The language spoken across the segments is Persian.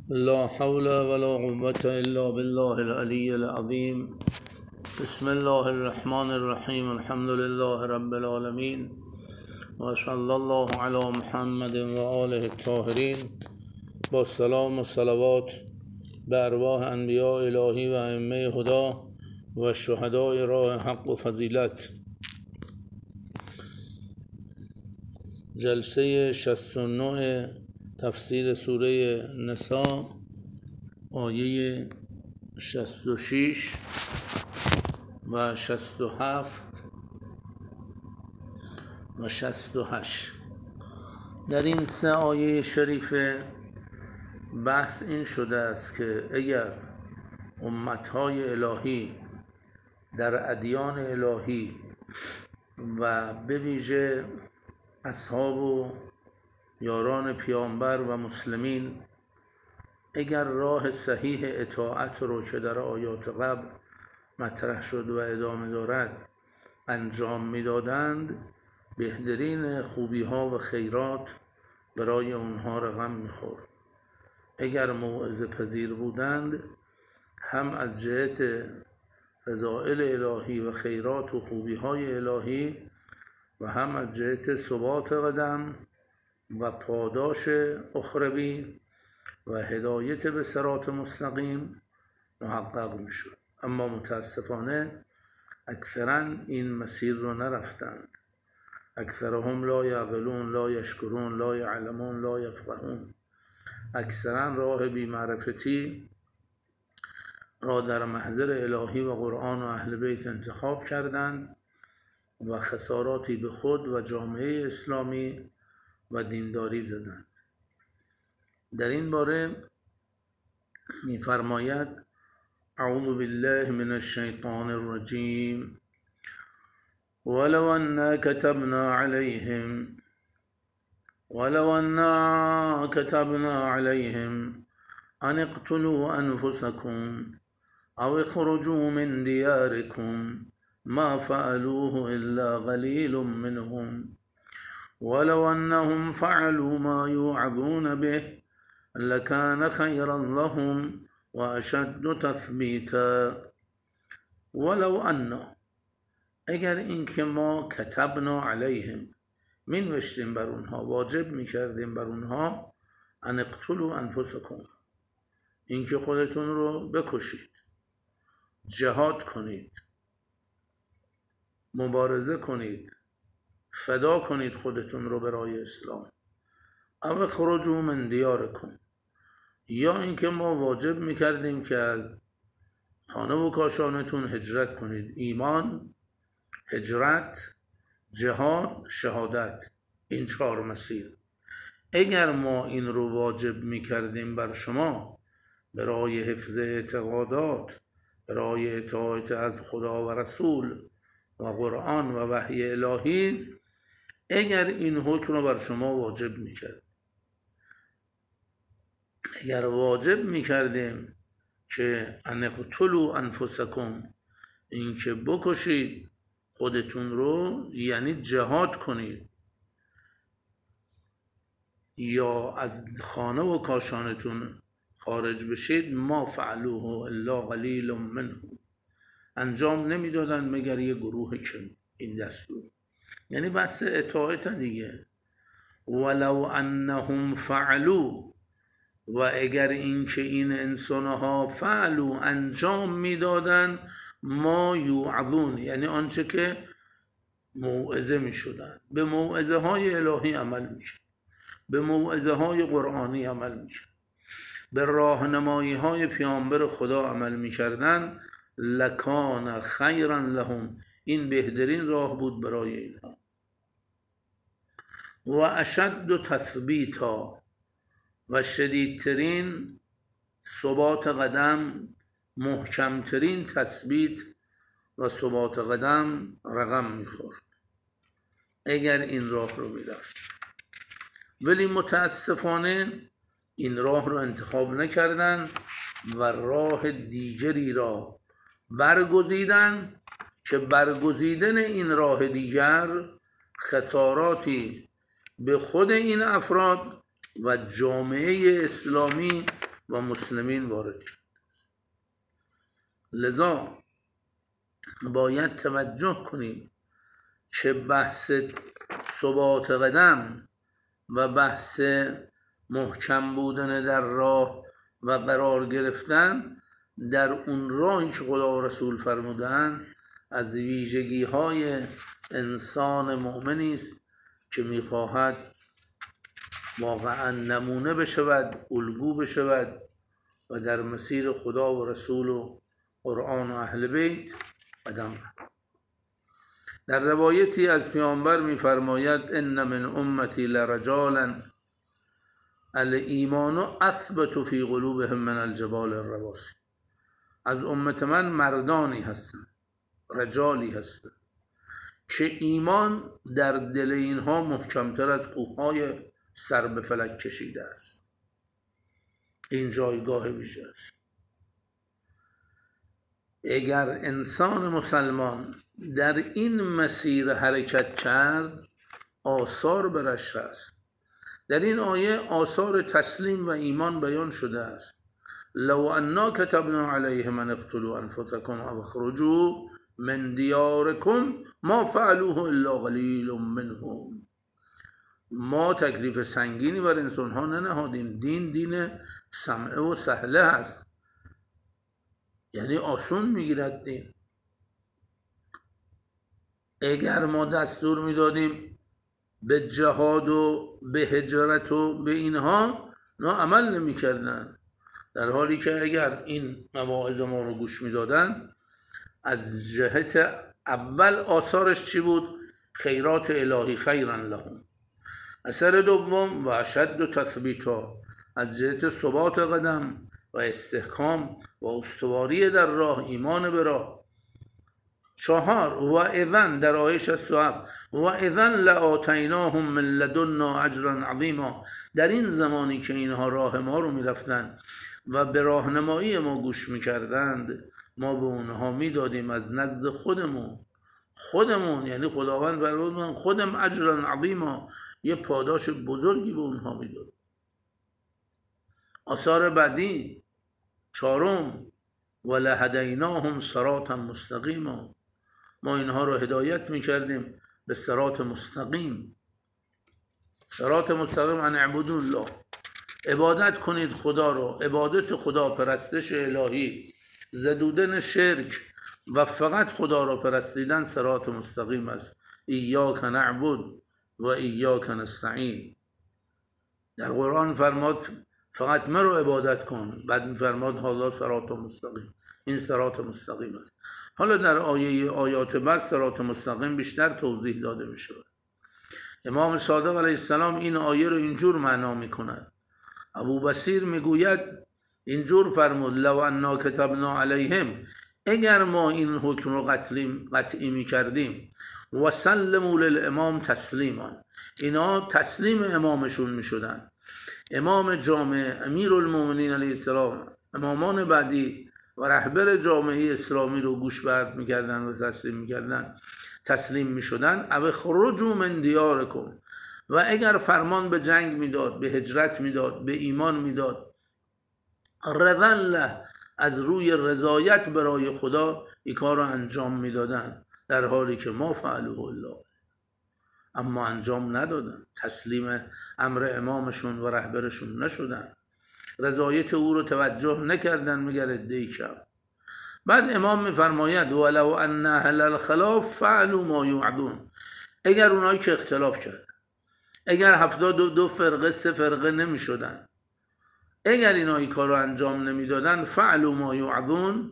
لا حول ولا قوة إلا بالله العلي العظيم. بسم الله الرحمن الرحيم. الحمد لله رب العالمين، وصلى الله على محمد و آله الطاهرین. با سلام و صلوات به ارواح انبیاء الهی و ائمه هدی و شهدای راه حق و فضیلت. جلسه 69 تفسیر سوره نساء، آیه 66 و 67 و 68. در این سه آیه شریفه بحث این شده است که اگر امتهای الهی در ادیان الهی و به ویژه اصحاب و یاران پیامبر و مسلمین اگر راه صحیح اطاعت رو که در آیات قبل مطرح شد و ادامه دارد انجام میدادند، بهترین خوبی ها و خیرات برای اونها رقم میخورد. اگر موعظه پذیر بودند، هم از جهت رضایل الهی و خیرات و خوبی های الهی و هم از جهت ثبات قدم و پاداش اخروی و هدایت به صراط مستقیم محقق میشد. اما متاسفانه اکثرا این مسیر رو نرفتند. اکثرهم لا یعقلون لا یشکرون لا یعلمون لا یفقهون. اکثرا راه بی‌معرفتی را در محضر الهی و قرآن و اهل بیت انتخاب کردند و خساراتی به خود و جامعه اسلامی و دینداری زدند. در این باره می‌فرماید: اعوذ بالله من الشیطان الرجیم ولو أنا كتبنا عليهم أن اقتلوا أنفسكم أو اخرجوا من دياركم ما فعلوه إلا قليل منهم ولو أنهم فعلوا ما يوعظون به لكان خيرا لهم وأشد تثبيتا. ولو أن، اگر این که ما کتبنا علیهم مینوشتیم بر اونها، واجب میکردیم بر اونها، ان اقتلوا انفسکم، این که خودتون رو بکشید، جهاد کنید، مبارزه کنید، فدا کنید خودتون رو برای اسلام. او اخرجوا من دیارکم، یا اینکه ما واجب میکردیم که از خانه و کاشانتون هجرت کنید. ایمان، هجرت، جهاد، شهادت، این 4 مسیر. اگر ما این رو واجب میکردیم بر شما برای حفظ اعتقادات، برای اطاعت از خدا و رسول و قرآن و وحی الهی، اگر این حکم رو بر شما واجب میکرد، اگر واجب میکردیم که ان اقتلوا انفسکم، این که بکشید خودتون رو، یعنی جهاد کنید یا از خانه و کاشانتون خارج بشید، ما فعلوه الا قلیل منهم، انجام نمیدادن مگر یه گروه کم. این دستور یعنی بحث اطاعت دیگه. ولو انهم فعلوا، و اگر این که این انسانها فعلوا انجام میدادن، ما یوعظون، یعنی آنچه که موعظه می شدن، به موعظه های الهی عمل می شد، به موعظه های قرآنی عمل می شد، به راهنمایی های پیامبر خدا عمل می کردن، لکان خیرا لهم، این بهترین راه بود برای اینها. و اشد تثبیتا، و شدیدترین ثبات قدم، محکمترین تثبیت و ثبات قدم رقم میخورد اگر این راه رو میرفت. ولی متاسفانه این راه رو انتخاب نکردن و راه دیگری را برگزیدن که برگزیدن این راه دیگر خساراتی به خود این افراد و جامعه اسلامی و مسلمین وارد شد. لذا باید توجه کنیم که بحث ثبات قدم و بحث محکم بودن در راه و قرار گرفتن در اون راهی که خدا و رسول فرمودن از ویژگی های انسان مؤمنی است که میخواهد واقعا نمونه بشود، الگو بشود و در مسیر خدا و رسول و قرآن و اهل بیت قدم. در روایتی از پیامبر میفرماید ان من امتی لرجالا الایمان اثبت فی قلوبهم من الجبال الرواسی. از امت من مردانی هستند، رجالی هستند که ایمان در دل اینها محکمتر از کوههای سر به فلک کشیده است. این جایگاه ویژه است. اگر انسان مسلمان در این مسیر حرکت کرد آثار برش هست. در این آیه آثار تسلیم و ایمان بیان شده است. لو انا كتبنا عليهم ان اقتلوا انفسكم او اخرجوا من دیارکم ما فعلوه الا قلیل منهم. ما تکلیف سنگینی بر انسان ها ننهادیم. دین سمعه و سهله هست، یعنی آسون میگیرد دین. اگر ما دستور میدادیم به جهاد و به هجرت و به اینها، نه عمل نمیکردن. در حالی که اگر این مواعظ ما رو گوش میدادن، از جهت اول آثارش چی بود؟ خیرات الهی، خیرا لهم. اثر دوم و اشد تثبیتا، از جهت ثبات قدم و استحکام و استواری در راه، ایمان به راه. 4 و اذن در آیه 67 و اذن لآتیناهم من لدنا اجرا عظیما. در این زمانی که اینها راه ما رو میرفتن و به راهنمایی ما گوش میکردند، ما به اونها میدادیم از نزد خودمون یعنی خداوند فرمود خودم اجرا عظیما، یه پاداش بزرگی به اونها میداد. آثار بعدی 4 ولهدیناهم صراطا مستقیما، ما اینها رو هدایت میکردیم به صراط مستقیم. صراط مستقیم ان اعبدوا الله، عبادت کنید خدا رو. عبادت خدا، پرستش الهی، زدودن شرک و فقط خدا رو پرستیدن صراط مستقیم است. ایاک نعبد و ایاک نستعین. در قرآن فرماد فقط من رو عبادت کن، بعد فرماد هذا صراط مستقیم، این صراط مستقیم است. حالا در آیات بعد صراط مستقیم بیشتر توضیح داده می شود. امام صادق علیه السلام این آیه رو اینجور معنا می کند. ابو بصیر می گوید اینجور فرمود لو انا کتبنا علیهم، اگر ما این حکم رو قطعی می کردیم و سلموا للامام تسلیما، اینا تسلیم امامشون می شدن. امام جامع، امیر المومنین علیه السلام، امامان بعدی و رهبر جامعه اسلامی رو گوش برد میکردن و تسلیم میشدن. او خرجوا من دیارکم، و اگر فرمان به جنگ میداد، به هجرت میداد، به ایمان میداد، رضا له، از روی رضایت برای خدا این کار رو انجام میدادن، در حالی که ما فعلوه الله، اما انجام ندادن، تسلیم امر امامشون و رهبرشون نشدن، رضایت او رو توجه نکردن مگر عده‌ای کم. بعد امام میفرماید ولو ان اهل الخلاف فعلوا ما یوعدون، اگر اونایی که اختلاف کردن، اگر 72 فرقه 3 فرقه نمی شدن، اگر اینا این کار رو انجام نمی دادن، فعلوا ما یوعدون،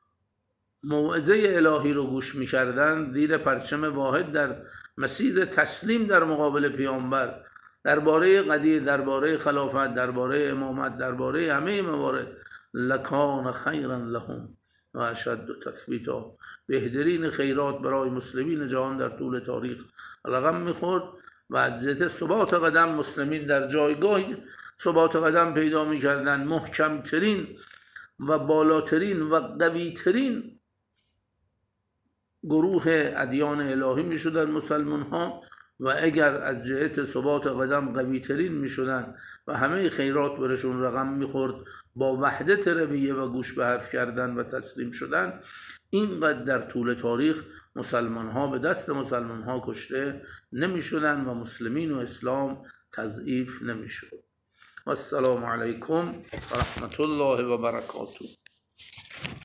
موعظه الهی رو گوش می کردن، زیر پرچم واحد در مسیر تسلیم در مقابل پیامبر، درباره قضیه، درباره خلافت، درباره امامت، درباره همه موارد، لکان خیرا لهم و اشد تثبیتا، بهترین خیرات برای مسلمین جهان در طول تاریخ رقم میخورد و از جهت ثبات قدم مسلمین در جایگاهی ثبات قدم پیدا میکردن، محکمترین و بالاترین و قویترین گروه ادیان الهی میشدن مسلمان ها، و اگر از جهت ثبات قدم قوی ترین می شدن و همه خیرات برشون رقم می خورد با وحدت رویه و گوش به حرف کردن و تسلیم شدن، اینقدر در طول تاریخ مسلمان ها به دست مسلمان ها کشته نمی شدن و مسلمین و اسلام تضعیف نمی شد. و السلام علیکم و رحمت الله و برکاته.